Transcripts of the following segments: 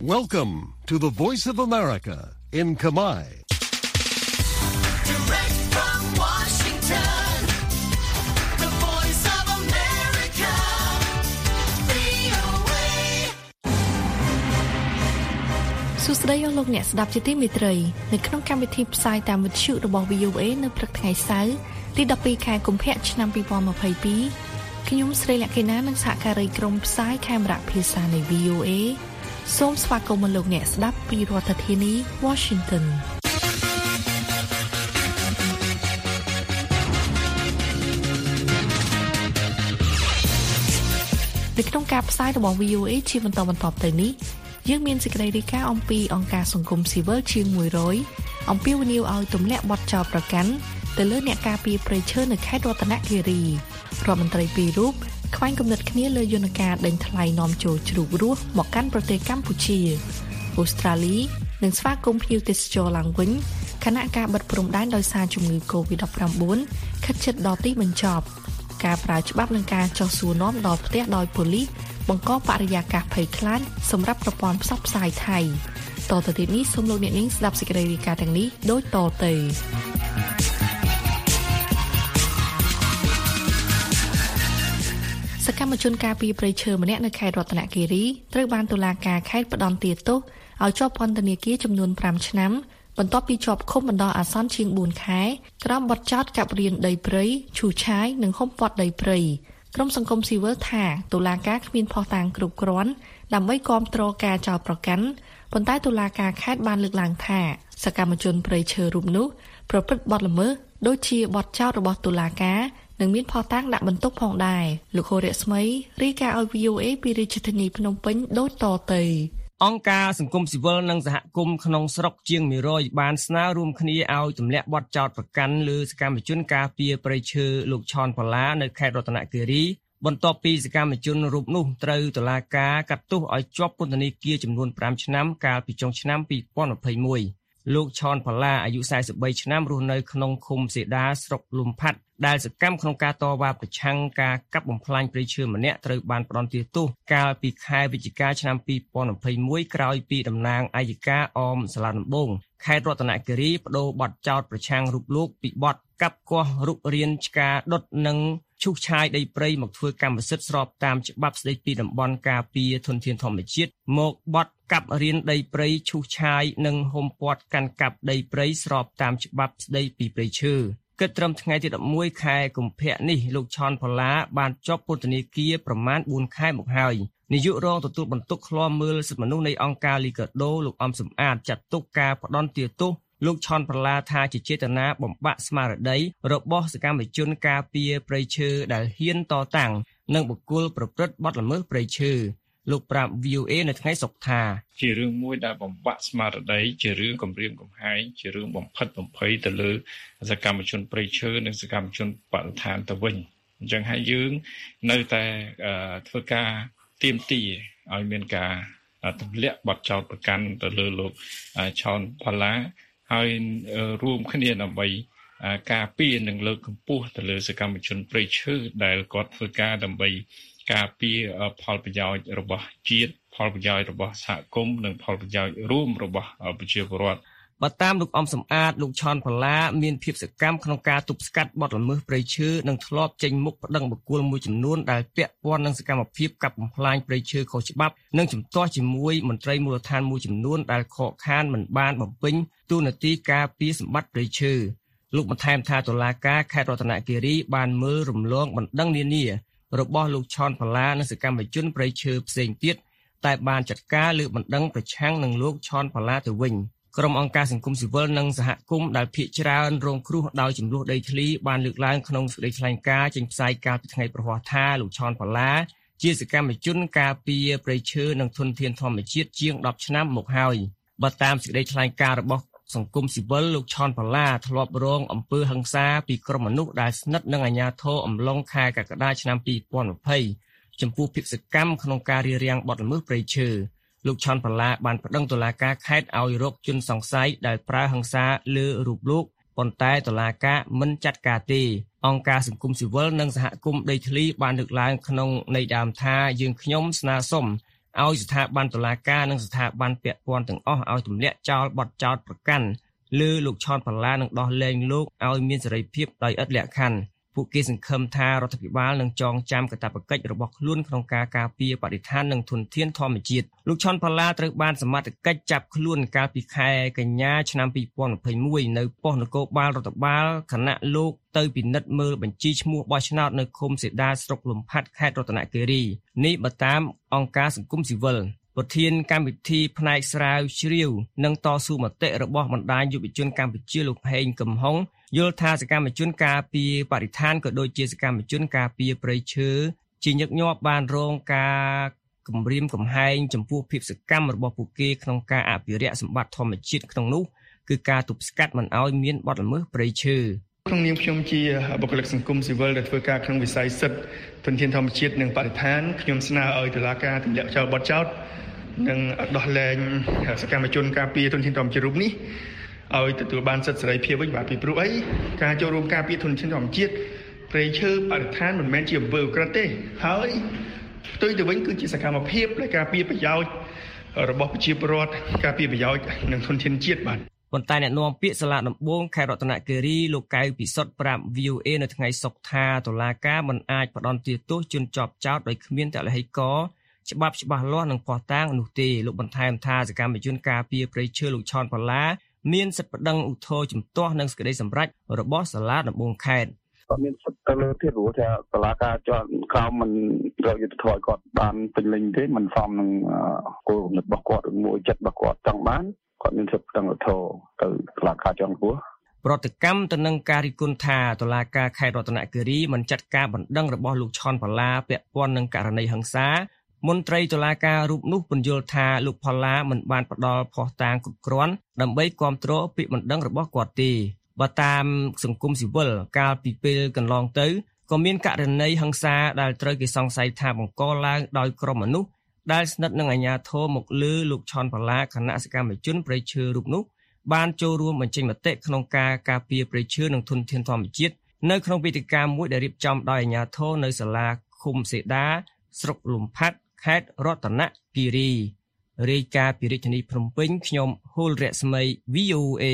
Welcome to the Voice of America in Kamai. Direct from Washington, the Voice of America, VOA. សួស្តីលោកអ្នកស្ដាប់ជាទីមេត្រីនៅក្នុងកម្មវិធីផ្សាយតាមវិទ្យុរបស់ VOA នៅព្រឹកថ្ងៃសៅរ៍ទី12ខែកុម្ភៈឆ្នាំ2022ខ្ញុំស្រីលក្ខិណានិងសហការីក្រុមផ្សាយខេមរៈភាសានៃ VOA សូមស្វាគមន៍លោកអ្នកស្ដាប់ពីរដ្ឋធានី Washington នៅក្នុងការផ្សាយរបស់ VOA ជាបន្តទៅនេះយើងមានសេចក្តីរាយការណ៍អំពីអង្គការសង្គមស៊ីវិលជាង100អំពាវនាវឲ្យទម្លាក់បទចោទប្រកាន់ទៅលើអ្នកការពារព្រៃឈើនៅខេត្តរតនគិរីរដ្ឋមន្ត្រីពីររូបខ្វែងគំនិតគ្នាលើយន្តការដេញថ្លៃនាំចូលជ្រូករស់មកកាន់ប្រទេសកម្ពុជាអូស្ត្រាលីនិងស្វាគមន៍ភ្ញៀវទេសចរឡើងវិញខណៈការបិទព្រំដែនដោយសារជំងឺ COVID-19 ខិតជិតដល់ទីបញ្ចប់ការប្រើច្បាប់និងការចោះសួរនាំដល់ផ្ទះដោយប៉ូលីសបង្កបរិយាកាសភ័យខ្លាចសម្រាប់ប្រព័ន្ធផ្សព្វផ្សាយថៃតទៅទៀតនេះសូមលោកអ្នកនាងស្ដាប់សេចក្តីរាយការណ៍ទាំងនេះដូចតទៅសកម្មជនការពារព្រៃឈើម្នាក់នៅខេត្តរតនគិរីត្រូវបានតុលាការខេត្តផ្តន្ទាទោសឲ្យជាប់ពន្ធនាគារចំនួន5ឆ្នាំបន្ទាប់ពីជាប់ឃុំបណ្ដោះអាសន្នជាង4ខែក្រោមបទចោទកាប់រានដីព្រៃឈូសឆាយនិងហុំព័ទ្ធដីព្រៃក្រុមសង្គមស៊ីវិលថាតុលាការគ្មានភស្តុតាងគ្រប់គ្រាន់ដើម្បីគាំទ្រការចោទប្រកាន់ប៉ុន្តែតុលាការខេត្តបានលើកឡើងថាសកម្មជនព្រៃឈើរូបនោះប្រព្រឹត្តបទល្មើសដូចជាបទចោទរបស់តុលាការនិងមានភស្តុតាងដាក់បន្ទុកផងដែរលោកហូរៈស្មីរាយការណ៍ឲ្យ VOA ពីរាជធានីភ្នំពេញដូចតទៅអង្គការសង្គមស៊ីវិលនិងសហគមន៍ក្នុងស្រុកជាង100បានស្នើរួមគ្នាឲ្យទម្លាក់បទចោទប្រកាន់លើសកម្មជនការពារព្រៃឈើលោកឆនផល្លានៅខេត្តរតនគិរីបន្ទាប់ពីសកម្មជនរូបនោះត្រូវតុលាការកាត់ទោសឲ្យជាប់ពន្ធនាគារចំនួន5ឆ្នាំកាលពីចុងឆ្នាំ2021លោកឆនផល្លាអាយុ43ឆ្នាំរស់នៅក្នុងឃុំសេដាស្រុកលំផាត់ដែលសកម្មក្នុងការតវ៉ាប្រឆាំងការកាប់បំផ្លាញព្រៃឈើម្នាក់ត្រូវបានផ្តន្ទាទោសកាលពីខែវិច្ឆិកាឆ្នាំ2021ក្រោយពីតំណាងអัยការអមសាឡាដំបងខេត្តរតនគិរីបដូរបទចោទប្រឆាំងរូបលោកពីបទកាប់គាស់រុករានឆ្កាដុតនិងឈូសឆាយដីព្រៃមកធ្វើកម្មសិទ្ធិស្របតាមច្បាប់ស្តីពីតំបន់ការពារធនធានធម្មជាតិមកបទកាប់រានដីព្រៃឈូសឆាយនិងហុំព័ទ្ធកាន់កាប់ដីព្រៃស្របតាមច្បាប់ស្តីពីព្រៃឈើគិតត្រឹមថ្ងៃទី11ខែកុម្ភៈនេះលោកឆនផល្លាបានជាប់ពន្ធនាគារប្រមាណ4ខែមកហើយនាយករងទទួលបន្ទុកឃ្លាំមើលសិទ្ធិមនុស្សនៃអង្គការលីកាដូលោកអំសំអាតចាត់ទុកការផ្ដន្ទាទោសលោកឆនផល្លាថាជាចេតនាបំបាក់ស្មារតីរបស់សកម្មជនការពារព្រៃឈើដែលហ៊ានតតាំងនិងបុគ្គលប្រព្រឹត្តបទល្មើសព្រៃឈើលោកប្រាប់ VOA នៅថ្ងៃសុក្រថាជារឿងមួយដែលបំបាក់ស្មារតីជារឿងគំរាមកំហែងជារឿងបំផិតបំភ័យទៅលើសកម្មជនព្រៃឈើនិងសកម្មជនបរិស្ថានទៅវិញអញ្ចឹងហើយយើងនៅតែធ្វើការទាមទារឲ្យមានការទម្លាក់បទចោទប្រកាន់ទៅលើលោកឆនផល្លាហើយរួមគ្នាដើម្បីការពារនិងលើកកម្ពស់ទៅលើសកម្មជនព្រៃឈើដែលគាត់ធ្វើការដើម្បីការពារផលប្រយោជន៍របស់ជាតិផលប្រយោជន៍របស់សហគមន៍និងផលប្រយោជន៍រួមរបស់ប្រជាពលរដ្ឋបើតាមលោកអំសំអាតលោកឆនផល្លាមានភាពសកម្មក្នុងការទប់ស្កាត់បទល្មើសព្រៃឈើនិងធ្លាប់ចេញមុខប្តឹងបុគ្គលមួយចំនួនដែលពាក់ព័ន្ធនឹងសកម្មភាពកាប់បំផ្លាញព្រៃឈើខុសច្បាប់និងជំទាស់ជាមួយមន្ត្រីមូលដ្ឋានមួយចំនួនដែលខកខានមិនបានបំពេញតួនាទីការពារសម្បត្តិព្រៃឈើលោកបន្ថែមថាតុលាការខេត្តរតនគិរីបានមើលរំលងបណ្ដឹងនានារបស់លោកឆនផល្លានិងសកម្មជនព្រៃឈើផ្សេងទៀតតែបានចាត់ការលើបណ្ដឹងប្រឆាំងនឹងលោកឆនផល្លាទៅវិញក្រុមអង្គការសង្គមស៊ីវិលនិងសហគមន៍ដែលភាគច្រើនរងគ្រោះដោយចំនួនដីធ្លីបានលើកឡើងក្នុងសេចក្តីថ្លែងការណ៍ចេញផ្សាយកាលពីថ្ងៃប្រហ័សថាលោកឆនផល្លាជាសកម្មជនការពារព្រៃឈើនិងធនធានធម្មជាតិជាង10ឆ្នាំមកហើយបើតាមសេចក្តីថ្លែងការណ៍របស់សង្គមស៊ីវិលលោកឆនផល្លាធ្លាប់រងអំពើហិង្សាពីក្រុមមនុស្សដែលស្និទ្ធនឹងអាជ្ញាធរអំឡុងខែកក្កដាឆ្នាំ2020ចំពោះភាពសកម្មក្នុងការរារាំងបទល្មើសព្រៃឈើលោកឆនផល្លាបានប្តឹងតុលាការខេត្តឲ្យរកជនសង្ស័យដែលប្រើហិង្សាលើរូបលោកប៉ុន្តែតុលាការមិនចាត់ការទេអង្គការសង្គមស៊ីវិលនិងសហគមន៍ដីធ្លីបានលើកឡើងក្នុងន័យដើមថាយើងខ្ញុំស្នើសុំឲ្យស្ថាប័នតុលាការនិងស្ថាប័នពាក់ព័ន្ធទាំងអស់ឲ្យទម្លាក់ចោលបទចោទប្រកាន់លើលោកឆនផល្លានិងដោះលែងលោកឲ្យមានសេរីភាពដោយឥតលក្ខខណ្ឌពួកគេសង្ឃឹមថារដ្ឋាភិបាលនឹងចងចាំកាតព្វកិច្ចរបស់ខ្លួនក្នុងការការពារបរិស្ថាននិងធនធានធម្មជាតិលោកឆនផល្លាត្រូវបានសមត្ថកិច្ចចាប់ខ្លួនកាលពីខែកញ្ញាឆ្នាំ2021នៅប៉ុស្តិ៍នគរបាលរដ្ឋបាលខណៈលោកទៅពិនិត្យមើលបញ្ជីឈ្មោះបោះឆ្នោតនៅឃុំសេដាស្រុកលំផាត់ខេត្តរតនគិរីនេះបើតាមអង្គការសង្គមស៊ីវិលប្រធានកម្មវិធីផ្នែកស្រាវជ្រាវនិងតស៊ូមតិរបស់បណ្ដាញយុវជនកម្ពុជាលោកហេងកំហុងយល់ថាសកម្មជនការពារបរិស្ថានក៏ដូចជាសកម្មជនការពារព្រៃឈើជាញឹកញាប់បានរងការគំរាមកំហែងចំពោះភាពសកម្មរបស់ពួកគេក្នុងការអភិរក្សសម្បត្តិធម្មជាតិក្នុងនោះគឺការទប់ស្កាត់មិនឲ្យមានបទល្មើសព្រៃឈើក្នុងនាមខ្ញុំជាបុគ្គលិកសង្គមស៊ីវិលដែលធ្វើការក្នុងវិស័យសិទ្ធិធនធានធម្មជាតិនិងបរិស្ថានខ្ញុំស្នើឲ្យតុលាការទម្លាក់ចោលបទចោទនិងដោះលែងសកម្មជនការពារធនធានធម្មជាតិរូបនេះឲ្យទទួលបានសិទ្ធិសេរីភាពវិញបាទពីព្រោះអីការចូលរួមការពារធនធានធម្មជាតិព្រៃឈើបរិស្ថានមិនមែនជាអំពើឧក្រិដ្ឋទេហើយផ្ទុយទៅវិញគឺជាសកម្មភាពដែលការពារប្រយោជន៍របស់ប្រជាពលរដ្ឋការពារប្រយោជន៍និងធនធានជាតិបាទប៉ុន្តែអ្នកនាំពាក្យសាលាដំបងខេត្តរតនគិរីលោកកៅពិសុទ្ធប្រាប់ VOA នៅថ្ងៃសុក្រថាតុលាការមិនអាចផ្តន្ទាទោសជនជាប់ចោទដោយគ្មានតលហិកច្បាប់ច្បាស់លាស់និងភស្តុតាងនោះទេលោកបន្ថែមថាសកម្មជនការពារព្រៃឈើលោកឆនផល្លាមានសិទ្ធិប្តឹងឧទ្ធរណ៍ជំទាស់នឹងសេចក្តីសម្រេចរបស់សាលាដំបងខេត្តគាត់មានសិទ្ធិទៅលើទៀតព្រោះថាតុលាការជាន់ក្រោមមិនរកយុត្តិធម៌គាត់បានពេញលេញទេមិនសមនឹងគោលគំនិតរបស់គាត់ឬមួយចិត្តរបស់គាត់ចង់បានគាត់មានសិទ្ធិប្តឹងឧទ្ធរណ៍ទៅតុលាការជាន់ខ្ពស់ប្រតិកម្មទៅនឹងការរិះគន់ថាតុលាការខេត្តរតនគិរីមិនចាត់ការបណ្តឹងរបស់លោកឆនផល្លាពាក់ព័ន្ធនឹងករណីហិង្សមន្ត្រីតុលាការរូបនោះពន្យល់ថាលោកផល្លាមិនបានផ្ដល់ភស្តុតាងគ្រប់គ្រាន់ដើម្បីគាំទ្រពាក្យបណ្តឹងរបស់គាត់ទេបើតាមសង្គមស៊ីវិលកាលពីពេលកន្លងទៅក៏មានករណីហិង្សាដែលត្រូវគេសង្ស័យថាបង្កឡើងដោយក្រុមមនុស្សដែលស្និទ្ធនឹងអាជ្ញាធរមកលើលោកឆនផល្លាគណៈសកម្មជនព្រៃឈើរូបនោះបានចូលរួមបញ្ចេញមតិក្នុងការការពារព្រៃឈើនិងធនធានធម្មជាតិនៅក្នុងវេទិកាមួយដែលរៀបចំដោយអាជ្ញាធរនៅសាលាឃុំសេដាស្រុកលំផាត់ខេត្តរតនគិរីរាយការណ៍ពីរាជធានីភ្នំពេញខ្ញុំហូលរស្មី VOA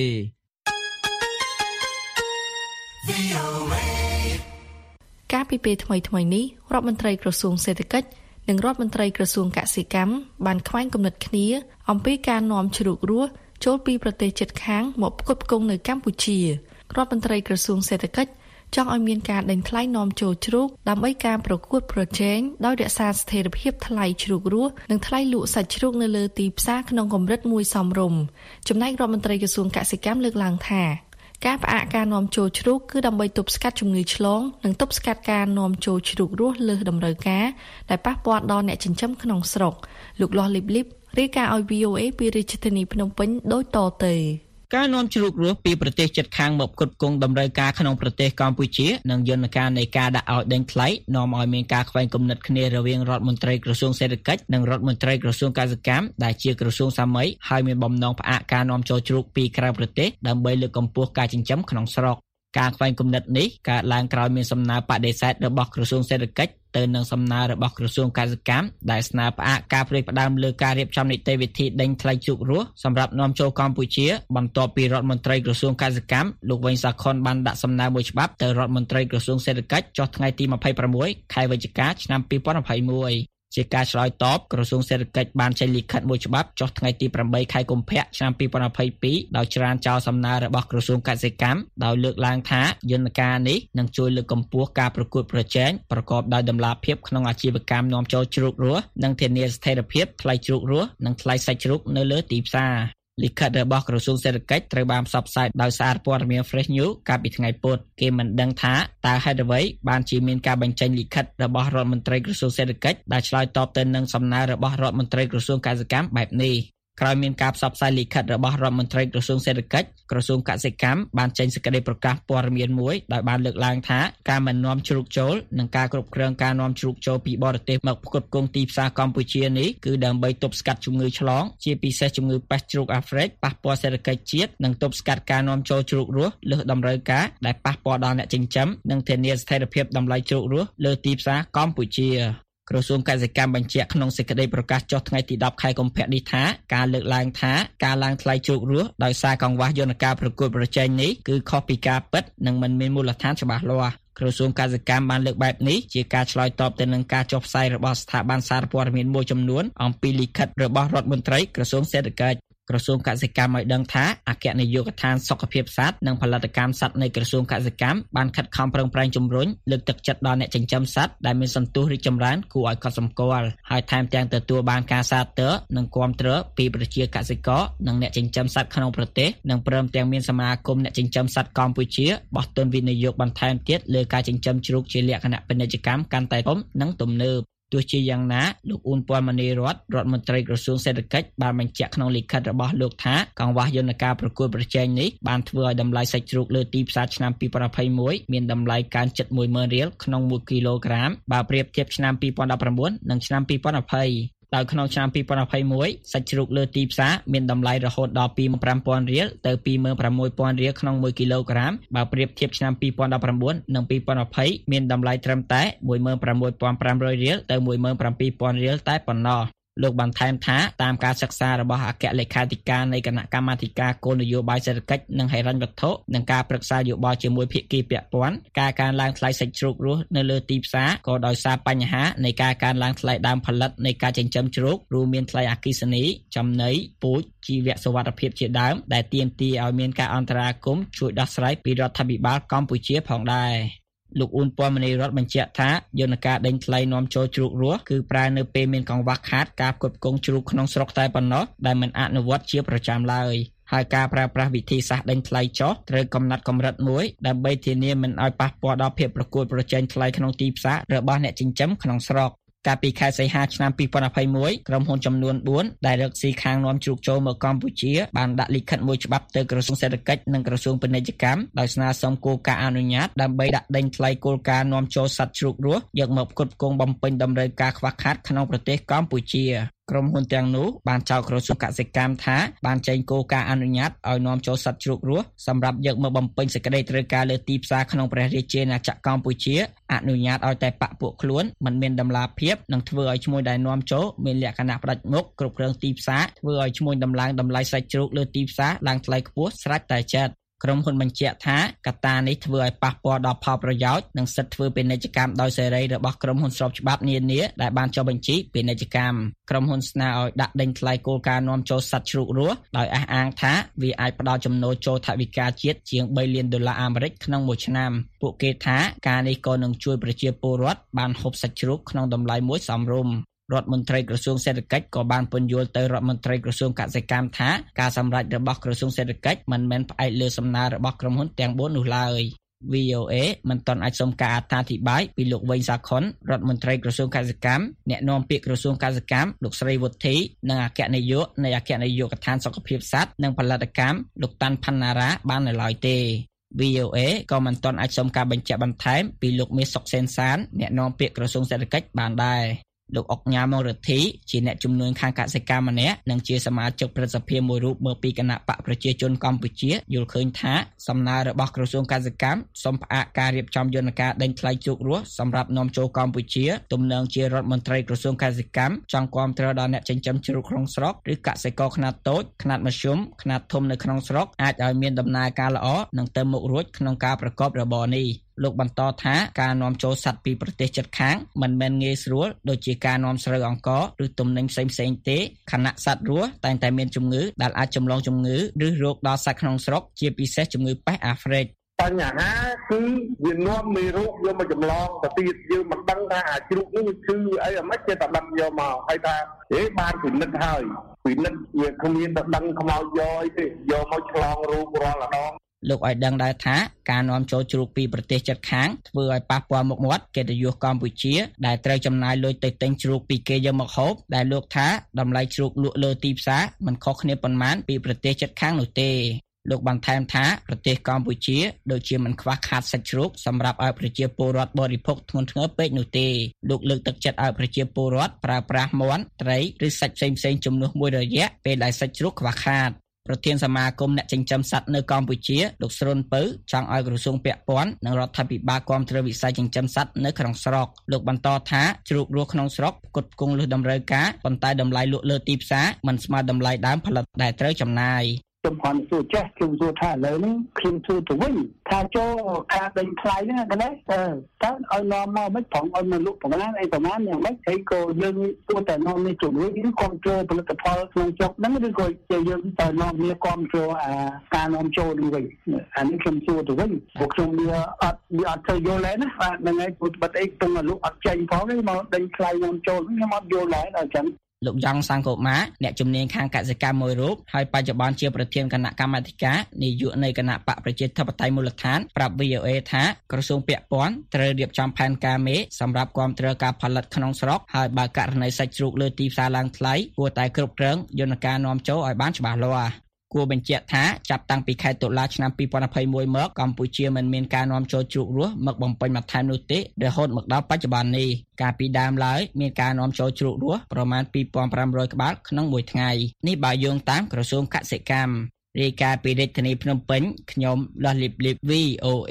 កាលពីពេលថ្មីនេះរដ្ឋមន្ត្រីក្រសួងសេដ្ឋកិច្ចនិងរដ្ឋមន្ត្រីក្រសួងកសិកម្មបានខ្វែងគំនិតគ្នាអំពីការនាំជ្រូករស់ចូលពីប្រទេសជិតខាងមកផ្គត់ផ្គង់នៅកម្ពុជារដ្ឋមន្ត្រីក្រសួងសេដ្ឋកិច្ចចង់ឲ្យមានការដេញថ្លៃនាំចូលជ្រូកដើម្បីការប្រកួតប្រជែងដោយរក្សាស្ថិរភាពថ្លៃជ្រូករស់និងថ្លៃលក់សាច់ជ្រូកនៅលើទីផ្សារក្នុងកម្រិតមួយសមរម្យចំណែករដ្ឋមន្ត្រីក្រសួងកសិកម្មលើកឡើងថាការផ្អាកការនាំចូលជ្រូកគឺដើម្បីទប់ស្កាត់ជំងឺឆ្លងនិងទប់ស្កាត់ការនាំចូលជ្រូករស់លើសតម្រូវការដែលប៉ះពាល់ដល់អ្នកចិញ្ចឹមក្នុងស្រុកលោកលាស់លីបលីបរាយការណ៍ឲ្យ VOA ពីរាជធានីភ្នំពេញដូចតទៅការនាំជ្រូករស់ពីប្រទេសជិតខាងមកផ្គត់ផ្គង់តម្រូវការក្នុងប្រទេសកម្ពុជានិងយន្តការនៃការដាក់ឲ្យដេញថ្លៃនាំឲ្យមានការខ្វែងគំនិតគ្នារវាងរដ្ឋមន្ត្រីក្រសួងសេដ្ឋកិច្ចនិងរដ្ឋមន្ត្រីក្រសួងកសិកម្មដែលជាក្រសួងសាមីហើយមានបំណងផ្អាកការនាំចូលជ្រូកពីក្រៅប្រទេសដើម្បីលើកកម្ពស់ការចិញ្ចឹមក្នុងស្រុកការខ្វែងគំនិតនេះកើតឡើងក្រោយមានសំណើបដិសេធរបស់ក្រសួងសេដ្ឋកិច្ចទៅនឹងសំណើរបស់ក្រសួងកសិកម្មដែលស្នើផ្អាកការផ្ដួចផ្ដើមលើការរៀបចំនីតិវិធីដេញថ្លៃជ្រូករស់សម្រាប់នាំចូលកម្ពុជាបន្ទាប់ពីរដ្ឋមន្ត្រីក្រសួងកសិកម្មលោកវែងសាខុនបានដាក់សំណើមួយច្បាប់ទៅរដ្ឋមន្ត្រីក្រសួងសេដ្ឋកិច្ចចុះថ្ងៃទី26ខែវិច្ឆិកាឆ្នាំ2021ជាការឆ្លើយតបក្រសួងសេដ្ឋកិច្ចបានចេញលិខិតមួយច្បាប់ចុះថ្ងៃទី8ខែកុម្ភៈឆ្នាំ2022ដោយច្រានចោលសំណើរបស់ក្រសួងកសិកម្មដោយលើកឡើងថាយន្តការនេះនឹងជួយលើកកម្ពស់ការប្រកួតប្រជែងប្រកបដោយតម្លាភាពក្នុងអាជីវកម្មនាំចូលជ្រូករស់និងធានាស្ថិរភាពថ្លៃជ្រូករស់និងថ្លៃសាច់ជ្រូកនៅលើទីផ្សារលិខិតរបស់ក្រសួងសេដ្ឋកិច្ចត្រូវបានផ្សព្វផ្សាយដោយសារព័ត៌មាន Fresh News កាលពីថ្ងៃពុធគេមិនដឹងថាតើហេតុអ្វីបានជាមានការបញ្ចេញលិខិតរបស់រដ្ឋមន្ត្រីក្រសួងសេដ្ឋកិច្ចដែលឆ្លើយតបទៅនឹងសំណើរបស់រដ្ឋមន្ត្រីក្រសួងកសិកម្មបែបនេះក្រោយមានការផ្សព្វផ្សាយលិខិតរបស់រដ្ឋមន្ត្រីក្រសួងសេដ្ឋកិច្ចក្រសួងកសិកម្មបានចេញសេចក្តីប្រកាសព័ត៌មានមួយដោយបានលើកឡើងថាការមិននាំជ្រូកចូលនិងការគ្រប់គ្រងការនាំជ្រូកចូលពីបរទេសមកផ្គត់ផ្គង់ទីផ្សារកម្ពុជានេះគឺដើម្បីទប់ស្កាត់ជំងឺឆ្លងជាពិសេសជំងឺប៉េសជ្រូកអាហ្វ្រិកប៉ះពាល់សេដ្ឋកិច្ចជាតិនិងទប់ស្កាត់ការនាំចូលជ្រូករស់លើសតម្រូវការដែលប៉ះពាល់ដល់អ្នកចិញ្ចឹមនិងធានាស្ថិរភាពតម្លៃជ្រូករស់លើទីផ្សារកម្ពុជាក្រសួងកសិកម្មបញ្ជាក់ក្នុងសេចក្តីប្រកាសចុះថ្ងៃទី10ខែកុម្ភៈនេះថាការលើកឡើងថាការឡើងថ្លៃជ្រូករស់ដោយសារកង្វះយន្តការប្រកួតប្រជែងនេះគឺខុសពីការពិតនិងមិនមានមូលដ្ឋានច្បាស់លាស់ក្រសួងកសិកម្មបានលើកបែបនេះជាការឆ្លើយតបទៅនឹងការចុះផ្សាយរបស់ស្ថាប័នសារព័ត៌មានមួយចំនួនអំពីលិខិតរបស់រដ្ឋមន្ត្រីក្រសួងសេដ្ឋកិច្ចក្រសួងកសិកម្មឲ្យដឹងថាអគ្គនាយកដ្ឋានសុខភាពសត្វនិងផលិតកម្មសត្វនៃក្រសួងកសិកម្មបានខិតខំប្រឹងប្រែងជំរុញលើកទឹកចិត្តដល់អ្នកចិញ្ចឹមសត្វដែលមានសន្ទុះរីកចម្រើនគួរឲ្យកត់សម្គាល់ហើយថែមទាំងទទួលបានការសាទរនិងគាំទ្រពីប្រជាកសិករនិងអ្នកចិញ្ចឹមសត្វក្នុងប្រទេសនិងព្រមទាំងមានសមាគមអ្នកចិញ្ចឹមសត្វកម្ពុជាបោះទុនវិនិយោគបន្ថែមទៀតលើការចិញ្ចឹមជ្រូកជាលក្ខណៈពាណិជ្ជកម្មកាន់តែធំនិងទំនើបទោះជាយ៉ាងណាលោកអ៊ុនពាន់មនីរដ្ឋមន្ត្រីក្រសួងសេដ្ឋកិច្ចបានបញ្ជាក់ក្នុងលិខិតរបស់លោកថាកង្វះយន្តការប្រកួតប្រជែងនេះបានធ្វើឲ្យតម្លៃសាច់ជ្រូកលើទីផ្សារឆ្នាំ2021មានតម្លៃកើនជិត 10000 រៀលក្នុង1គីឡូក្រាមបើប្រៀបធៀបឆ្នាំ2019និងឆ្នាំ2020ដោយក្នុងឆ្នាំ2021សាច់ជ្រូកលើទីផ្សារមានតម្លៃរហូតដល់ 25,000 រៀលទៅ 26,000 រៀលក្នុង1គីឡូក្រាមបើប្រៀបធៀបឆ្នាំ2019និង2020មានតម្លៃត្រឹមតែ 16,500 រៀលទៅ 17,000 រៀលតែប៉ុណ្ណោះលោកបានថែមថាតាមការសិក្សារបស់អគ្គលេខាធិការនៃគណៈកម្មាធិការគោលនយោបាយសេដ្ឋកិច្ចនិងហិរញ្ញវត្ថុនិងការប្រឹក្សាយោបល់ជាមួយភាគីពាក់ព័ន្ធការកើនឡើងថ្លៃសាច់ជ្រូករស់នៅលើទីផ្សារក៏ដោយសារបញ្ហានៃការកើនឡើងថ្លៃដើមផលិតនៃការចិញ្ចឹមជ្រូករួមមានថ្លៃអគ្គិសនីចំណីពូជជីវសុវត្ថិភាពជាដើមដែលទាមទារឲ្យមានការអន្តរាគមន៍ជួយដោះស្រាយពីរដ្ឋាភិបាលកម្ពុជាផងដែរលោកអ៊ុនពាន់មនីរដ្ឋបញ្ជាក់ថាយន្តការដេញថ្លៃនាំចូលជ្រូករស់គឺប្រើនៅពេលមានកង្វះខាតការផ្គត់ផ្គង់ជ្រូកក្នុងស្រុកតែប៉ុណ្ណោះដែលមិនអនុវត្តជាប្រចាំឡើយហើយការប្រើប្រាស់វិធីសាស្ត្រដេញថ្លៃចុះត្រូវកំណត់កម្រិតមួយដើម្បីធានាមិនឲ្យប៉ះពាល់ដល់ភាពប្រកួតប្រជែងថ្លៃក្នុងទីផ្សាររបស់អ្នកចិញ្ចឹមក្នុងស្រុកកាលពីខែសីហាឆ្នាំ2021ក្រុមហ៊ុនចំនួន4ដែលរកស៊ីខាងនាំជ្រូកចូលមកកម្ពុជាបានដាក់លិខិតមួយច្បាប់ទៅក្រសួងសេដ្ឋកិច្ចនិងក្រសួងពាណិជ្ជកម្មដោយស្នើសុំគោលការណ៍អនុញ្ញាតដើម្បីដាក់ដេញថ្លៃគោលការណ៍នាំចូលសត្វជ្រូករស់យកមកផ្គត់ផ្គង់បំពេញតម្រូវការខ្វះខាតក្នុងប្រទេសកម្ពុជាក្រុមហ៊ុនទាំងនោះបានចោទក្រសួងកសិកម្មថាបានចេញគោលការណ៍អនុញ្ញាតឲ្យនាំចូលសត្វជ្រូករស់សម្រាប់យកមកបំពេញសេចក្តីត្រូវការលើទីផ្សារក្នុងព្រះរាជាណាចក្រកម្ពុជាអនុញ្ញាតឲ្យតែបកពួកខ្លួនមិនមានតម្លាភាពនិងធ្វើឲ្យឈ្មួញដែលនាំចូលមានលក្ខណៈផ្ដាច់មុខគ្រប់គ្រងទីផ្សារធ្វើឲ្យឈ្មួញដំឡើងតម្លៃសាច់ជ្រូកលើទីផ្សារឡើងថ្លៃខ្ពស់ស្រេចតែចិត្តក្រុមហ៊ុនបញ្ជាក់ថាកត្តានេះធ្វើឲ្យប៉ះពាល់ដល់ផលប្រយោជន៍និងសិទ្ធិធ្វើពាណិជ្ជកម្មដោយសេរីរបស់ក្រុមហ៊ុនស្របច្បាប់នានាដែលបានចុះបញ្ជីពាណិជ្ជកម្មក្រុមហ៊ុនស្នើឲ្យដាក់ដេញថ្លៃគោលការណ៍នាំចូលសត្វជ្រូករស់ដោយអះអាងថាវាអាចផ្ដល់ចំណូលចូលថវិកាជាតិជាង$3លានអាមេរិកក្នុងមួយឆ្នាំពួកគេថាការនេះក៏នឹងជួយប្រជាពលរដ្ឋបានហូបសាច់ជ្រូកក្នុងតម្លៃមួយសមរម្យរដ្ឋមន្ត្រីក្រសួងសេដ្ឋកិច្ចក៏បានពន្យល់ទៅរដ្ឋមន្ត្រីក្រសួងកសិកម្មថាការសម្រេចរបស់ក្រសួងសេដ្ឋកិច្ចមិនមែនផ្អែកលើសំណើរបស់ក្រុមហ៊ុនទាំង4នោះឡើយ VOA មិនទាន់អាចសុំការអត្ថាធិប្បាយពីលោកវែងសាខុនរដ្ឋមន្ត្រីក្រសួងកសិកម្មអ្នកនាំពាក្យក្រសួងកសិកម្មលោកស្រីវុធីនិងអគ្គនាយកនៃអគ្គនាយកដ្ឋានសុខភាពសត្វនិងផលិតកម្មលោកតាន់ផាន់ណារ៉ាបាននៅឡើយទេ VOA ក៏មិនទាន់អាចសុំការបញ្ជាក់បន្ថែមពីលោកមាសសុកសេនសានអ្នកនាំពាក្យក្រសួងសេដ្ឋកិច្ចបានដែរលោកអុកញ៉ាមរទ្ធីជាអ្នកជំនួយខាងកសិកម្មម្នាក់និងជាសមាជិកព្រឹទ្ធសភាមួយរូបមកពីគណៈបកប្រជាជនកម្ពុជាយល់ឃើញថាសំណើរបស់ក្រសួងកសិកម្មសូមផ្អាកការរៀបចំយន្តការដេញថ្លៃជ្រូករស់សម្រាប់នាំចូលកម្ពុជាទំនងជារដ្ឋមន្ត្រីក្រសួងកសិកម្មចង់គាំទ្រដល់អ្នកចិញ្ចឹមជ្រូកក្នុងស្រុកឬកសិករខ្នាតតូចខ្នាតមធ្យមខ្នាតធំនៅក្នុងស្រុកអាចឲ្យមានដំណើរការល្អនិងទៅមុខរួចក្នុងការប្រកបរបរនេះលោកបន្តថាការនាំចូលសត្វពីប្រទេសជិតខាងមិនមែនងាយស្រួលដូចជាការនាំស្រូវអង្ករឬទំនិញផ្សេងៗទេខណៈសត្វរស់តែងតែមានជំងឺដែលអាចចម្លងជំងឺឬរោគដល់សត្វក្នុងស្រុកជាពិសេសជំងឺប៉េះអាហ្វ្រិកបញ្ហាគឺវានាំមេរោគយកមកចម្លងទៅទៀតយើងមិនដឹងថាអាជ្រូកនេះគឺអីមិនចេះតែដឹកយកមកហើយថាបានពិនិត្យហើយពិនិត្យវាគ្មានទៅដឹងខ្មោចយកអីទេយកមកឆ្លងរោគរាល់ម្ដងលោកឲ្យដឹងដែរថាការនាំចូលជ្រូកពីប្រទេសជិតខាងធ្វើឲ្យប៉ះពាល់មុខមាត់កិត្តិយសកម្ពុជាដែលត្រូវចំណាយលុយទៅទិញជ្រូកពីគេយកមកហូបដែលលោកថាតម្លៃជ្រូកលក់លើទីផ្សារមិនខុសគ្នាប៉ុន្មានពីប្រទេសជិតខាងនោះទេលោកបានថែមថាប្រទេសកម្ពុជាដូចជាមិនខ្វះខាតសាច់ជ្រូកសម្រាប់ឲ្យប្រជាពលរដ្ឋបរិភោគធ្ងន់ធ្ងរពេកនោះទេលោកលើកទឹកចិត្តឲ្យប្រជាពលរដ្ឋប្រើប្រាស់មាន់ត្រីឬសាច់ផ្សេងៗជំនួសមួយរយៈពេលដែលសាច់ជ្រូកខ្វះខាតប្រធានសមាគមអ្នកចិញ្ចឹមសត្វនៅកម្ពុជាលោកស្រុនពៅចង់ឲ្យក្រសួងពាក់ព័ន្ធនិងរដ្ឋាភិបាលគាំទ្រវិស័យចិញ្ចឹមសត្វនៅក្នុងស្រុកលោកបន្តថាជ្រូករស់ក្នុងស្រុកផ្គត់ផ្គង់លើសតម្រូវការប៉ុន្តែតម្លៃលក់លើទីផ្សារមិនស្មើតម្លៃដើមផលិតដែលត្រូវចំណាយខ្ញុំគ្រាន់តែសួរចេះខ្ញុំសួរថាឥឡូវនេះខ្ញុំសួរទៅវិញថាចូលការដេញថ្លៃហ្នឹងកណេះតើឲ្យនាំមកមិនប្រងឲ្យមកលក់ប្រមាណអីប្រមាណយ៉ាងម៉េចហើយក៏យើងគួរតែនាំនេះជួយឬគ្រប់គ្រងផលិតផលក្នុងស្រុកហ្នឹងឬក៏យើងទៅនាំវាគ្រប់គ្រងការនាំចូលនេះវិញអានេះខ្ញុំសួរទៅវិញពួកខ្ញុំវាអត់ទៅយល់ដែរណាបាទហ្នឹងហើយពុតបាត់អីពងលក់អត់ចេញផងទេមកដេញថ្លៃនាំចូលខ្ញុំអត់យល់ដែរដល់ចឹងលោកយ៉ងសង្គមាអ្នកជំនាញខាងកសិកម្មមួយរូបហើយបច្ចុប្បន្នជាប្រធានគណៈកម្មាធិការនាយកនៃគណៈបកប្រជាធិបតេយ្យមូលដ្ឋានប្រាប់ VOA ថាក្រសួងពាក់ព័ន្ធត្រូវរៀបចំផែនការមេសម្រាប់គាំទ្រការផលិតក្នុងស្រុកហើយបើករណីសាច់ជ្រូកលើទីផ្សារឡើងថ្លៃគួរតែគ្រប់គ្រងយន្តការនាំចូលឲ្យបានច្បាស់លាស់គួរបញ្ជាក់ថាចាប់តាំងពីខែតុលាឆ្នាំ2021មកកម្ពុជាមិនមានការនាំចូលជ្រូករស់មកបំពេញបន្ថែមនោះទេរហូតមកដល់បច្ចុប្បន្ននេះកាលពីដើមឡើយមានការនាំចូលជ្រូករស់ប្រមាណ 2,500 ក្បាលក្នុងមួយថ្ងៃនេះបើយោងតាមក្រសួងកសិកម្មរាយការណ៍ពីរាជធានីភ្នំពេញខ្ញុំលាស់លីប VOA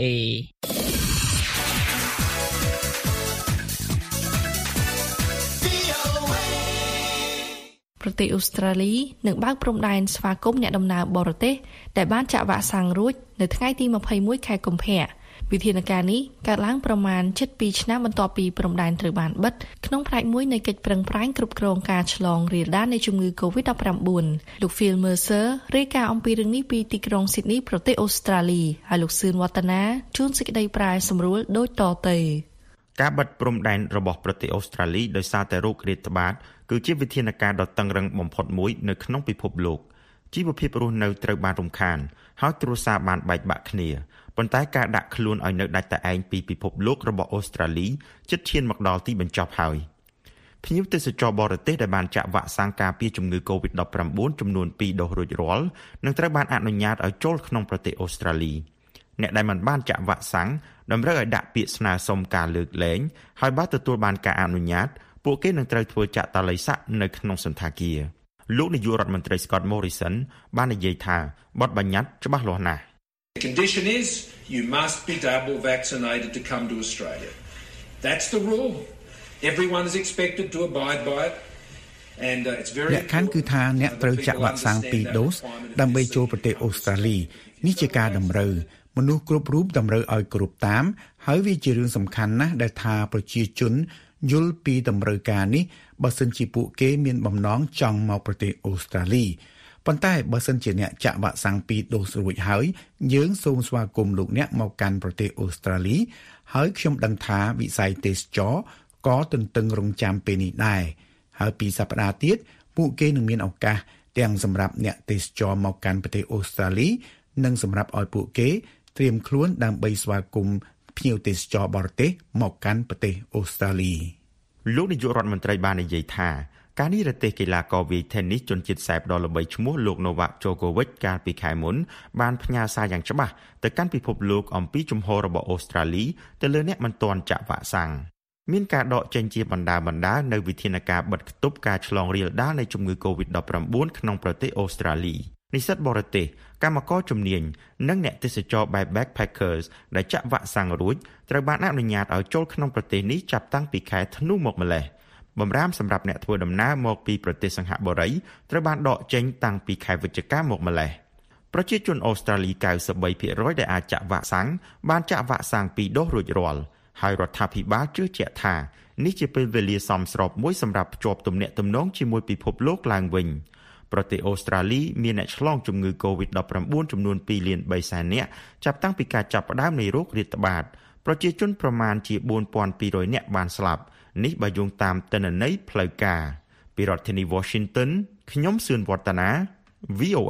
ប្រទេសអូស្ត្រាលីនឹងបើកព្រំដែនស្វាគមន៍អ្នកដំណើរបរទេសដែលបានចាក់វ៉ាក់សាំងរួចនៅថ្ងៃទី21ខែកុម្ភៈវិធានការនេះកើតឡើងប្រមាណ7ឆ្នាំបន្ទាប់ពីព្រំដែនត្រូវបានបិទក្នុងផ្នែកមួយនៃកិច្ចប្រឹងប្រែងគ្រប់គ្រងការឆ្លងរាលដាលនៃជំងឺ COVID-19 លោក Phil Mercer រាយការណ៍អំពីរឿងនេះពីទីក្រុង Sydney ប្រទេសអូស្ត្រាលីហើយលោកសឿនវឌ្ឍនាជួនសេចក្តីប្រែសម្រួលដូចតទៅការបិទព្រំដែនរបស់ប្រទេសអូស្ត្រាលីដោយសារតែរោគរាតត្បាតគឺជាវិធានការដ៏តឹងរ៉ឹងបំផុតមួយនៅក្នុងពិភពលោកជីវភាពរស់នៅត្រូវបានរំខានហើយគ្រួសារបានបែកបាក់គ្នាប៉ុន្តែការដាក់ខ្លួនឲ្យនៅដាច់តែឯងពីពិភពលោករបស់អូស្ត្រាលីជិតឈានមកដល់ទីបញ្ចប់ហើយភ្ញៀវទេសចរបរទេសដែលបានចាក់វ៉ាក់សាំងការពារជំងឺ COVID-19 ចំនួន2ដូសរួចរាល់នឹងត្រូវបានអនុញ្ញាតឲ្យចូលក្នុងប្រទេសអូស្ត្រាលីអ្នកដែលមិនបានចាក់វ៉ាក់សាំងតម្រូវឲ្យដាក់ពាក្យស្នើសុំការលើកលែងហើយបើទទួលបានការអនុញ្ញាតពួកគេនឹងត្រូវធ្វើចាក់តល័យស័កនៅក្នុងសន្តាគារលោកនាយករដ្ឋមន្ត្រី Scott Morrison បាននិយាយថាបទបញ្ញត្តិច្បាស់លាស់ណាស់ The condition is you must be double vaccinated to come to Australia. That's the rule. Everyone is expected to abide by it. And it's very លក្ខខណ្ឌគឺថាអ្នកត្រូវចាក់វ៉ាក់សាំង2ដូសដើម្បីចូលប្រទេសអូស្ត្រាលីនេះជាការតម្រូវមនុស្សគ្រប់រូបតម្រូវឲ្យគ្រប់តាមហើយវាជារឿងសំខាន់ណាស់ដែលថាប្រជាជនយល់ពីតម្រូវការនេះបើសិនជាពួកគេមានបំណងចង់មកប្រទេសអូស្ត្រាលីប៉ុន្តែបើសិនជាអ្នកចាក់វ៉ាក់សាំង2ដូសរួចហើយយើងសូមស្វាគមន៍លោកអ្នកមកកាន់ប្រទេសអូស្ត្រាលីហើយខ្ញុំដឹងថាវិស័យទេសចរក៏ទន្ទឹងរង់ចាំពេលនេះដែរហើយពីសប្តាហ៍ទៀតពួកគេនឹងមានឱកាសទាំងសម្រាប់អ្នកទេសចរមកកាន់ប្រទេសអូស្ត្រាលីនិងសម្រាប់ឲ្យពួកគេត្រៀមខ្លួនដើម្បីស្វាគមន៍ភ្ញៀវទេសចរបរទេសមកកាន់ប្រទេសអូស្ត្រាលីលោកនាយករដ្ឋមន្ត្រីបាននិយាយថាការនិរទេសកីឡាករវាយ Tennis ជនជាតិសេបដ៏ល្បីឈ្មោះលោក Novak Djokovic កាលពីខែមុនបានផ្ញើសារយ៉ាងច្បាស់ទៅកាន់ពិភពលោកអំពីជំហររបស់អូស្ត្រាលីទៅលើអ្នកមិនទាន់ចាក់វ៉ាក់សាំងមានការដកចេញជាបណ្ដានៅវិធានការបិទគប់ការឆ្លងរាលដាលនៃជំងឺ COVID-19 ក្នុងប្រទេសអូស្ត្រាលីនិស្សិតបរទេសកម្មករជំនាញនិងអ្នកទេសចរបែប backpackers ដែលចាក់វ៉ាក់សាំងរួចត្រូវបានអនុញ្ញាតឲ្យចូលក្នុងប្រទេសនេះចាប់តាំងពីខែធ្នូមកម្លេះបម្រាមសម្រាប់អ្នកធ្វើដំណើរមកពីប្រទេសសិង្ហបុរីត្រូវបានដកចេញតាំងពីខែវិច្ឆិកាមកម្លេះប្រជាជនអូស្ត្រាលី 93% ដែលអាចចាក់វ៉ាក់សាំងបានចាក់វ៉ាក់សាំង2ដូសរួចរាល់ហើយរដ្ឋាភិបាលជឿជាក់ថានេះជាពេលវេលាសមស្របមួយសម្រាប់ភ្ជាប់ទំនាក់ទំនងជាមួយពិភពលោកឡើងវិញប្រទេសអូស្ត្រាលីមានអ្នកឆ្លងជំងឺ COVID-19 ចំនួន 2.3 លាននាក់ចាប់តាំងពីការចាប់ផ្ដើមនៃរោគរាតត្បាតប្រជាជនប្រមាណជា 4,200 នាក់បានស្លាប់នេះបើយោងតាមទិន្នន័យផ្លូវការពីរដ្ឋធានី Washington ខ្ញុំសឿនវឌ្ឍនា VOA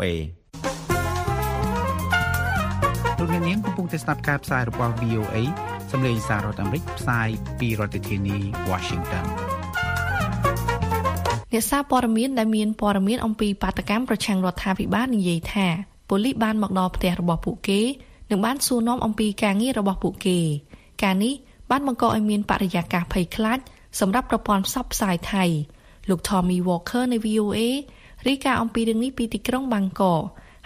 លោកអ្នកនាងកំពុងតែស្ដាប់ការផ្សាយរបស់ VOA សម្លេងសាររដ្ឋអាមេរិកផ្សាយពីរដ្ឋធានី Washington អ្នកសារព័ត៌មានដែលមានព័ត៌មានអំពីបាតកម្មប្រឆាំងរដ្ឋាភិបាលនិយាយថាប៉ូលីសបានមកដល់ផ្ទះរបស់ពួកគេនិងបានសួរនាំអំពីការងាររបស់ពួកគេការនេះបានបង្កឲ្យមានបរិយាកាសភ័យខ្លាចសម្រាប់ប្រព័ន្ធផ្សព្វផ្សាយថៃលោក Tommy Walker នៃ VOA រាយការណ៍អំពីរឿងនេះពីទីក្រុងបាងកក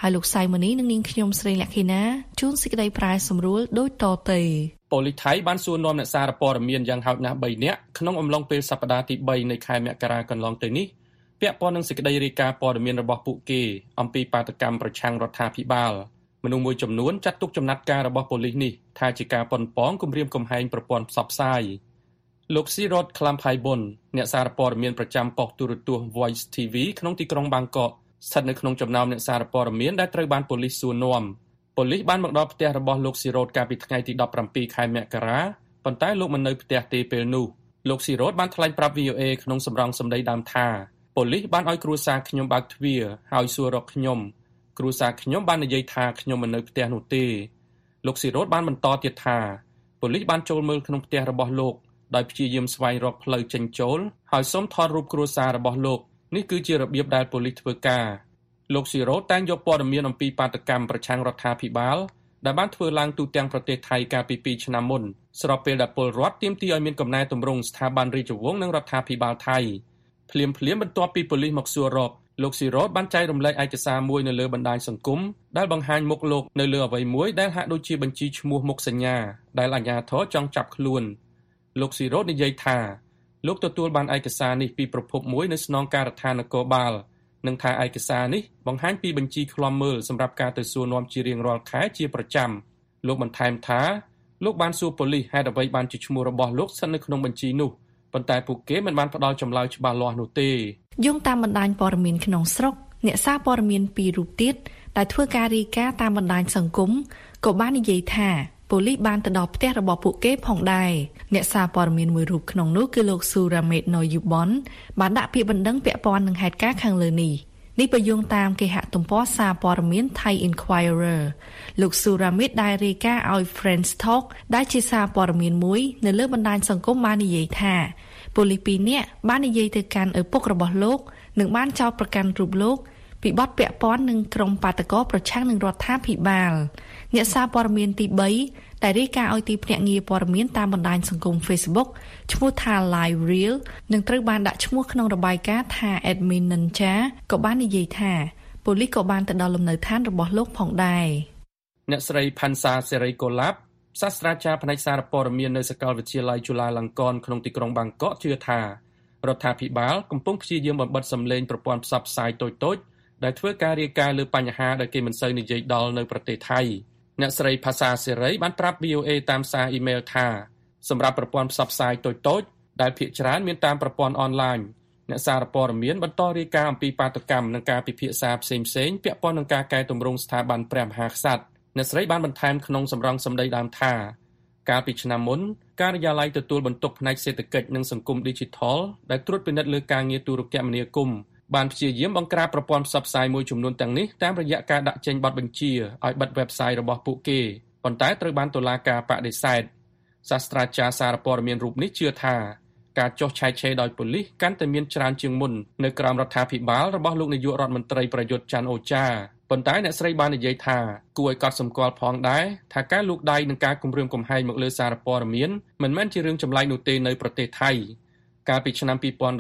ហើយលោកសៃម៉ូនីនិងនាងខ្ញុំស្រីលក្ខិណាជួនសេចក្តីប្រែសម្រួលដូចតទៅប៉ូលីសថៃបានសួរនាំអ្នកសារព័ត៌មានយ៉ាងហោចណាស់3នាក់ក្នុងអំឡុងពេលសប្តាហ៍ទី3នៃខែមករាកន្លងទៅនេះពាក់ព័ន្ធនឹងសេចក្តីរាយការណ៍ព័ត៌មានរបស់ពួកគេអំពីបាតុកម្មប្រឆាំងរដ្ឋាភិបាលមនុស្សមួយចំនួនចាត់ទុកចំណាត់ការរបស់ប៉ូលីសនេះថាជាការប៉ុនប៉ងគំរាមកំហែងប្រព័ន្ធផ្សព្វផ្សាយលោកស៊ីរ៉ូតក្លាំផៃបុនអ្នកសារព័ត៌មានប្រចាំប៉ុស្តិ៍ទូរទស្សន៍ Voice TV ក្នុងទីក្រុងបាងកកស្ថិតនៅក្នុងចំណោមអ្នកសារព័ត៌មានដែលត្រូវបានប៉ូលីសសួរនាំប៉ូលីសបានមកដល់ផ្ទះរបស់លោកស៊ីរ៉ូតកាលពីថ្ងៃទី17ខែមករាប៉ុន្តែលោកមិននៅផ្ទះទេពេលនោះលោកស៊ីរ៉ូតបានថ្លែងប្រាប់ VOA ក្នុងសម្រងសម្ដីដើមថាប៉ូលីសបានឲ្យគ្រួសារខ្ញុំបើកទ្វារហើយសួររកខ្ញុំគ្រួសារខ្ញុំបាននិយាយថាខ្ញុំមិននៅផ្ទះនោះទេលោកស៊ីរ៉ូតបានបន្តទៀតថាប៉ូលីសបានចូលមើលក្នុងផ្ទះរបស់លោកដោយព្យាយាមស្វែងរកផ្លូវចេញចូលហើយសូមថតរូបគ្រួសាររបស់លោកនេះគឺជារបៀបដែលប៉ូលីសធ្វើការលោកស៊ីរ៉ូតតែងយកព័ត៌មានអំពីបាតុកម្មប្រឆាំងរដ្ឋាភិបាលដែលបានធ្វើឡើងទូទាំងប្រទេសថៃកាលពី2ឆ្នាំមុនស្របពេលដែលពលរដ្ឋទាមទារឲ្យមានកំណែទម្រង់ស្ថាប័នរាជវង្សនិងរដ្ឋាភិបាលថៃភ្លាមបន្ទាប់ពីប៉ូលីសមកសួររកលោកស៊ីរ៉ូតបានចែករំលែកឯកសារមួយនៅលើបណ្ដាញសង្គមដែលបង្ហាញមុខលោកនៅលើអ្វីមួយដែលហាក់ដូចជាបញ្ជីឈ្មោះមុខសញ្ញាដែលអាជ្ញាធរចង់ចាប់ខ្លួនលោកស៊ីរ៉ូតនិយាយថាលោកទទួលបានឯកសារនេះពីប្រភពមួយនៅស្នងការដ្ឋាននគរបាលនិងថាឯកសារនេះបង្ហាញពីបញ្ជីឃ្លាំមើលសម្រាប់ការទៅសួរនាំជារៀងរាល់ខែជាប្រចាំលោកបន្ថែមថាលោកបានសួរប៉ូលីសហេតុអ្វីបានជាឈ្មោះរបស់លោកស្ថិតនៅក្នុងបញ្ជីនោះប៉ុន្តែពួកគេមិនបានផ្ដល់ចម្លើយច្បាស់លាស់នោះទេយោងតាមបណ្ដាញព័ត៌មានក្នុងស្រុកអ្នកសារព័ត៌មាន2រូបទៀតដែលធ្វើការរាយការណ៍តាមបណ្ដាញសង្គមក៏បាននិយាយថាប៉ូលីសបានទៅដល់ផ្ទះរបស់ពួកគេផងដែរអ្នកសារព័ត៌មានមួយរូបក្នុងនោះគឺលោកស៊ូរ៉ាមេតណូយូបនបានដាក់ពាក្យបណ្ដឹងពាក់ព័ន្ធនឹងហេតុការណ៍ខាងលើនេះបើយោងតាមគេហទំព័រសារព័ត៌មាន Thai Inquirer លោកស៊ូរ៉ាមេតដែលរាយការណ៍ឲ្យ Friends Talk ដែលជាសារព័ត៌មានមួយនៅលើបណ្ដាញសង្គមបាននិយាយថាប៉ូលីស2នាក់បាននិយាយទៅកាន់ឪពុករបស់លោកនិងបានចោទប្រកាន់រូបលោកពីបទពាក់ព័ន្ធនឹងក្រុមបាតកោប្រឆាំងនឹងរដ្ឋាភិបាលអ្នកសារព័ត៌មានទី3ដែលរាយការណ៍ឲ្យទីភ្នាក់ងារព័ត៌មានតាមបណ្ដាញសង្គម Facebook ឈ្មោះថា Live Real នឹងត្រូវបានដាក់ឈ្មោះក្នុងរបាយការណ៍ថា Admin Ninja ក៏បាននិយាយថាប៉ូលីសក៏បានទៅដល់លំនៅឋានរបស់លោកផងដែរអ្នកស្រីផាន់សាសេរីកូឡាប់សាស្ត្រាចារ្យផ្នែកសារព័ត៌មាននៅសាកលវិទ្យាល័យจุฬาលង្កនក្នុងទីក្រុងបាងកកជឿថារដ្ឋាភិបាលកំពុងព្យាយាមបំបិទសម្លេងប្រព័ន្ធផ្សព្វផ្សាយតូចៗដែលធ្វើការរាយការណ៍លើបញ្ហាដែលគេមិនសូវនិយាយដល់នៅប្រទេសថៃអ្នកស្រីផាសាសេរីបានប្រាប់ VOA តាមសារអ៊ីមែលថាសម្រាប់ប្រព័ន្ធផ្សព្វផ្សាយតូចៗដែលភាគច្រើនមានតាមប្រព័ន្ធអនឡាញអ្នកសារព័ត៌មានបន្តរាយការណ៍អំពីបាតុកម្មនិងការពិភាក្សាផ្សេងៗពាក់ព័ន្ធនឹងការកែតម្រង់ស្ថាប័នព្រះមហាក្សត្រអ្នកស្រីបានបន្ថែមក្នុងសម្រងសម្ដីដើមថាកាលពីឆ្នាំមុនការិយាល័យទទួលបន្ទុកផ្នែកសេដ្ឋកិច្ចនិងសង្គម Digital ដែលត្រួតពិនិត្យលើការងារទូរគមនាគមន៍បានព្យាយាមបង្ក្រាបប្រព័ន្ធផ្សព្វផ្សាយមួយចំនួនទាំងនេះតាមរយៈការដាក់ចេញបទបញ្ជាឲ្យបិទ website របស់ពួកគេប៉ុន្តែត្រូវបានតុលាការបដិសេធសាស្ត្រាចារ្យសារព័ត៌មានរូបនេះជឿថាការចុះឆែកឆេរដោយប៉ូលីសកាន់តែមានច្រើនជាងមុននៅក្រោមរដ្ឋាភិបាលរបស់លោកនាយករដ្ឋមន្ត្រីប្រយុទ្ធច័ន្ទអូចាប៉ុន្តែអ្នកស្រីបាននិយាយថាគួរឲ្យកត់សម្គាល់ផងដែរថាការលូកដៃនឹងការគំរាមកំហែងមកលើសារព័ត៌មានមិនមែនជារឿងចម្លែកនោះទេនៅប្រទេសថៃកាលពីឆ្នាំ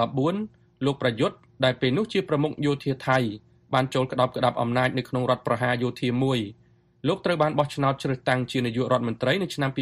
2014លោកប្រយុទ្ធដែលពេលនោះជាប្រមុខយោធាថៃបានចូលក្តាប់អំណាចនៅក្នុងរដ្ឋប្រហារយោធាមួយលោកត្រូវបានបោះឆ្នោតជ្រើសតាំងជានាយករដ្ឋមន្ត្រីនៅឆ្នាំ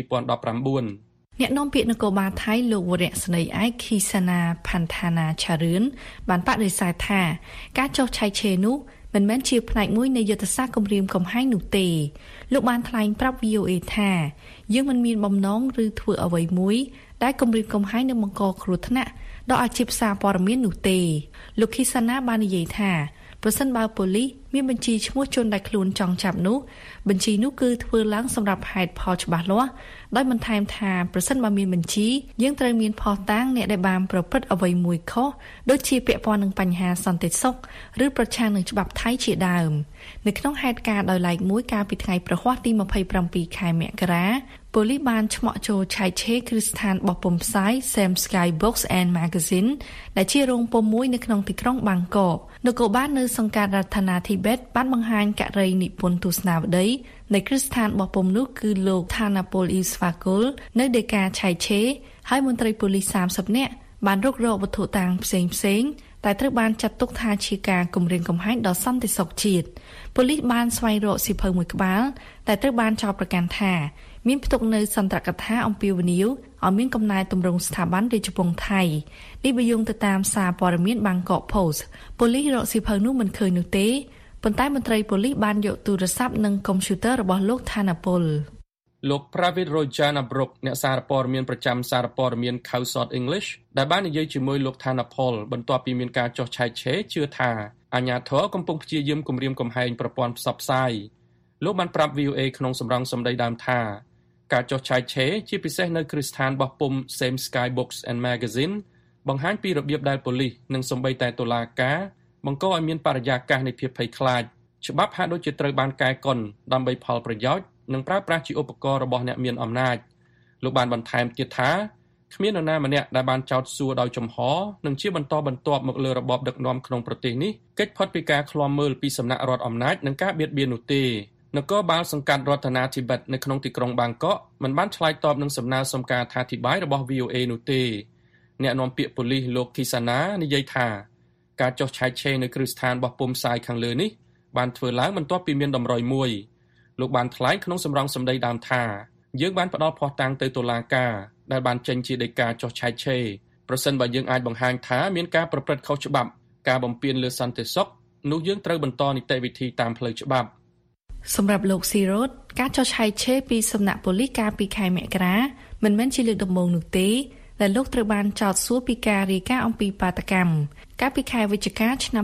2019 អ្នកនាំពាក្យនគរបាលថៃលោកវរៈស្នេហ៍ឯកខីសាណាផាន់ថាណាឆារឿនបានបដិសេធថាការចុះឆែកឆេរនោះមិនមែនជាផ្នែកមួយនៃយុទ្ធសាស្ត្រគម្រាមកំហែងនោះទេលោកបានថ្លែងប្រាប់ VOA ថាយើងមិនមានបំណងឬធ្វើអ្វីមួយដែលគម្រាមកំហែងនឹងបង្កគ្រោះថ្នាក់ដល់អាជីពសារព័ត៌មាននោះទេលោកខីសាណាបាននិយាយថាប្រសិនបើប៉ូលីសមានបញ្ជីឈ្មោះជនដែលខ្លួនចង់ចាប់នោះបញ្ជីនោះគឺធ្វើឡើងសម្រាប់ហេតុផលច្បាស់លាស់ដោយបន្ថែមថាប្រសិនបើមានបញ្ជីយើងត្រូវមានភស្តុតាងអ្នកដែលបានប្រព្រឹត្តអ្វីមួយខុសដូចជាពាក់ព័ន្ធនឹងបញ្ហាសន្តិសុខឬប្រឆាំងនឹងច្បាប់ថៃជាដើមនៅក្នុងហេតុការណ៍ដោយឡែកមួយកាលពីថ្ងៃប្រហ័សទី27ខែមករាប៉ូលីសបានឆ្មក់ចូលឆែកឆេរគ្រឹះស្ថានបោះពុម្ពផ្សាយ Sam Sky Books and Magazine ដែលជារោងពុម្ពមួយនៅក្នុងទីក្រុងបាងកកនគរបាលនៅសង្កាត់រដ្ឋាភិបាល បានបង្ហាញករណីនិពន្ធទស្សនាវដ្តីនៃគ្រឹះស្ថានបោះពុម្ពនោះគឺលោកថាណាប៉ូលអ៊ីស្វាកុលនៅដីកាឆៃឆេហើយមន្ត្រីប៉ូលីស30នាក់បានរុករកវត្ថុតាងផ្សេងៗតែត្រូវបានចាត់ទុកថាជាការគំរាមកំហែងដល់សន្តិសុខជាតិប៉ូលីសបានស្វែងរកសៀវភៅមួយក្បាលតែត្រូវបានចោទប្រកាន់ថាមានផ្ទុកនៅសន្ទរកថាអំពាវនាវឲ្យមានកំណែទម្រង់ស្ថាប័នរាជវង្សថៃនេះបើយោងទៅតាមសារព័ត៌មាន Bangkok Post ប៉ូលីសរកសៀវភៅនោះមិនឃើញនោះទេប៉ុន្តែមន្ត្រីប៉ូលីសបានយកទូរស័ព្ទនិងកុំព្យូទ័ររបស់លោកថាណាពលលោក Pravid Rojanabruk អ្នកសារព័ត៌មានប្រចាំសារព័ត៌មាន Khawsat English ដែលបាននិយាយជាមួយលោកថាណាពលបន្ទាប់ពីមានការចុះឆែកឆេរជឿថាអាជ្ញាធរកំពុងព្យាយាមគំរាមកំហែងប្រព័ន្ធផ្សព្វផ្សាយលោកបានប្រាប់ VOA ក្នុងសម្រងសម្ដីដើមថាការចុះឆែកឆេរជាពិសេសនៅគ្រឹះស្ថានបោះពុម្ព Same Sky Books and Magazine បង្ហាញពីរបៀបដែលប៉ូលីសនិងសូម្បីតែតុលាការបង្កឲ្យមានបរិយាកាសនៃភាពភ័យខ្លាចច្បាប់ហាក់ដូចជាត្រូវបានកែកុនដើម្បីផលប្រយោជន៍និងប្រើប្រាស់ជាឧបករណ៍របស់អ្នកមានអំណាចលោកបានបន្ថែមទៀតថាគ្មាននរណាម្នាក់ដែលបានចោទសួរដោយចំហនិងជាបន្តបន្ទាប់មកលើរបបដឹកនាំក្នុងប្រទេសនេះកិច្ចផុតពីការឃ្លាំមើលពីសំណាក់រដ្ឋអំណាចនិងការបៀតបៀននោះទេនគរបាលសង្កាត់រដ្ឋាភិបាលនៅក្នុងទីក្រុងបាងកកមិនបានឆ្លើយតបនឹងសំណើសុំការអធិប្បាយរបស់ VOA នោះទេអ្នកនាំពាក្យប៉ូលីសលោក Kisana និយាយថាការចុះឆែកឆេរនៅគ្រឹះស្ថានបោះពុម្ពផ្សាយខាងលើនេះបានធ្វើឡើងបន្ទាប់ពីមានតម្រុយមួយលោកបានថ្លែងក្នុងសម្រងសម្ដីដើមថាយើងបានផ្ដល់ភស្តុតាងទៅតុលាការដែលបានចេញជាដីកាចុះឆែកឆេរប្រសិនបើយើងអាចបង្ហាញថាមានការប្រព្រឹត្តខុសច្បាប់ការបំពានលើសន្តិសុខនោះយើងត្រូវបន្តនីតិវិធីតាមផ្លូវច្បាប់សម្រាប់លោកស៊ីរ៉ូតការចុះឆែកឆេរពីសំណាក់ប៉ូលីសកាលពីខែមករាមិនមែនជាលើកដំបូងនោះទេដែលលោកត្រូវបានចោទសួរពីការរាយការណ៍អំពីបាតកម្មកាលពីខែវិច្ឆិកាឆ្នាំ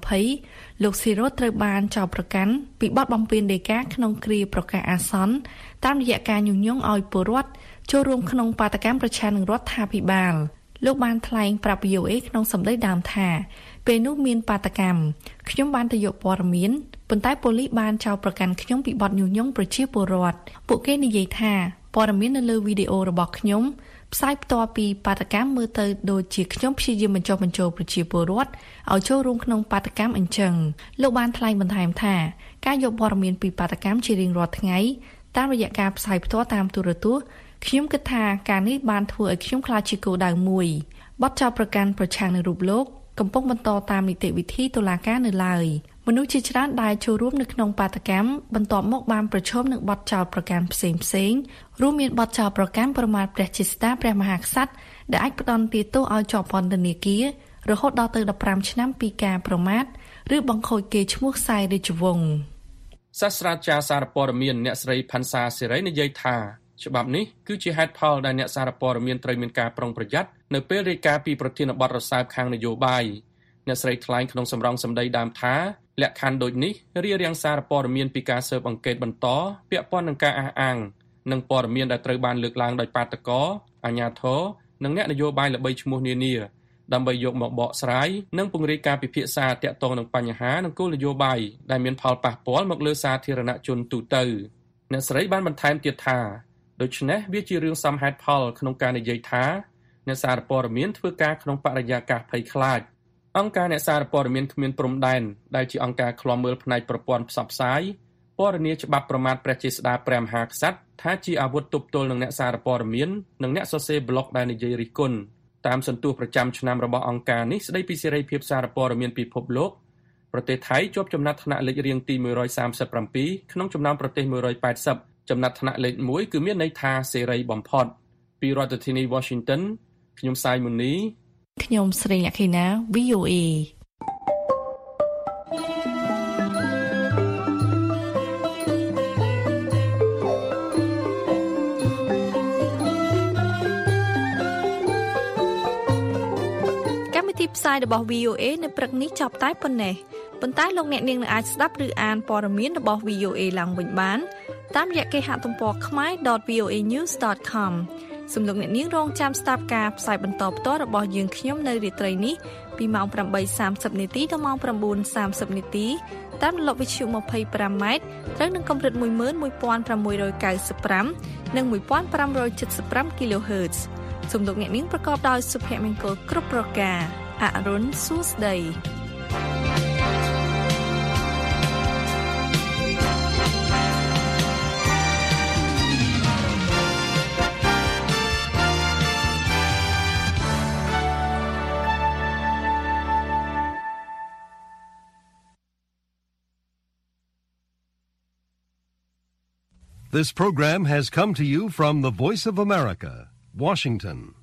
2020លោកស៊ីរ៉ូតត្រូវបានចោទប្រកាន់ពីបទបំពានដីកាក្នុងគ្រាប្រកាសអាសន្នតាមរយៈការញុះញង់ឲ្យពលរដ្ឋចូលរួមក្នុងបាតកម្មប្រឆាំងនឹងរដ្ឋាភិបាលលោកបានថ្លែងប្រាប់ VOA ក្នុងសម្ដីដើមថាពេលនោះមានបាតកម្មខ្ញុំបានទៅយកព័ត៌មានប៉ុន្តែប៉ូលីសបានចោទប្រកាន់ខ្ញុំពីបទញុះញង់ប្រជាពលរដ្ឋពួកគេនិយាយថាព័ត៌មាននៅលើវីដេអូរបស់ខ្ញុំផ្សាយផ្ទាល់ពីបាតកម្មមើលទៅដូចជាខ្ញុំព្យាយាមបញ្ចុះបញ្ចូលប្រជាពលរដ្ឋឲ្យចូលរួមក្នុងបាតកម្មអញ្ចឹងលោកបានថ្លែងបន្ថែមថាការយកព័ត៌មានពីបាតកម្មជារៀងរាល់ថ្ងៃតាមរយៈការផ្សាយផ្ទាល់តាមទូរទស្សន៍ខ្ញុំគិតថាការនេះបានធ្វើឲ្យខ្ញុំខ្លាចជាគោលដៅមួយបទចោទប្រកាន់ប្រឆាំងនឹងរូបលោកកំពុងបន្តតាមនីតិវិធីតុលាការនៅឡើយមនុស្សជាច្រើនដែលចូលរួមនៅក្នុងបាតកម្មបន្ទាប់មកបានប្រឈមនឹងបទចោទប្រកាន់ផ្សេងៗរួមមានបទចោទប្រកាន់ប្រមាថព្រះជាស្តាព្រះមហាក្សត្រដែលអាចផ្ដន្ទាទោសឲ្យជាប់ពន្ធនាគាររហូតដល់ទៅ15ឆ្នាំពីការប្រមាថឬបង្ខូចកេរ្តិ៍ឈ្មោះខ្សែរាជវង្សសាស្ត្រាចារ្យសារព័ត៌មានអ្នកស្រីផាន់សាសេរីនិយាយថាច្បាប់នេះគឺជាហេតុផលដែលអ្នកសារព័ត៌មានត្រូវមានការប្រុងប្រយ័ត្ននៅពេលរាយការណ៍ពីប្រធានបទរសើបខាងនយោបាយអ្នកស្រីថ្លែងក្នុងសម្រងសម្ដីដើមថាលក្ខខណ្ឌដូចនេះរារាំងសារព័ត៌មានពីការស៊ើបអង្កេតបន្តពាក់ព័ន្ធនឹងការអះអាងនិងព័ត៌មានដែលត្រូវបានលើកឡើងដោយបាតកោអាជ្ញាធរនិងអ្នកនយោបាយល្បីឈ្មោះនានាដើម្បីយកមកបកស្រាយនិងពង្រីកការពិភាក្សាទាក់ទងនឹងបញ្ហានិងគោលនយោបាយដែលមានផលប៉ះពាល់មកលើសាធារណជនទូទៅអ្នកស្រីបានបន្ថែមទៀតថាដូច្នេះវាជារឿងសមហេតុផលក្នុងការនិយាយថាអ្នកសារព័ត៌មានធ្វើការក្នុងបរិយាកាសភ័យខ្លាចអង្គការអ្នកសារព័ត៌មានគ្មានព្រំដែនដែលជាអង្គការឃ្លាំមើលផ្នែកប្រព័ន្ធផ្សព្វផ្សាយពណ៌នាច្បាប់ប្រមាថព្រះជាស្តាព្រះមហាក្សត្រថាជាអាវុធទប់ទល់នឹងអ្នកសារព័ត៌មាននិងអ្នកសរសេរប្លុកដែលនិយាយរិះគន់តាមសន្ទុះប្រចាំឆ្នាំរបស់អង្គការនេះស្ដីពីសេរីភាពសារព័ត៌មានពិភពលោកប្រទេសថៃជាប់ចំណាត់ថ្នាក់លេខរៀងទី137ក្នុងចំណោមប្រទេស180ចំណាត់ថ្នាក់លេខ1គឺមានន័យថាសេរីបំផុតពីរដ្ឋធានី Washington ខ្ញុំសាយមុនីខ្ញុំស្រីអខេណា VOA កម្មវិធីផ្សាយរបស់ VOA នៅព្រឹកនេះចប់តែប៉ុណ្ណេះប៉ុន្តែលោកអ្នកនាងនឹងអាចស្ដាប់ឬអានព័ត៌មានរបស់ VOA ឡើងវិញបានតាមរយៈគេហទំព័រ khmai.voanews.com សូមលោកអ្នកនាងរងចាំស្ដាប់ការផ្សាយបន្តផ្ទាល់របស់យើងខ្ញុំនៅរាត្រីនេះពីម៉ោង 8:30 នាទីដល់ម៉ោង 9:30 នាទីតាមរលកវិទ្យុ 25 ម៉ែត្រត្រូវនឹងកម្រិត 11695 និង 1575 kHz សូមលោកអ្នកនាងប្រកបដោយសុភមង្គលគ្រប់ប្រការអរុនសួស្ដី This program has come to you from the Voice of America, Washington.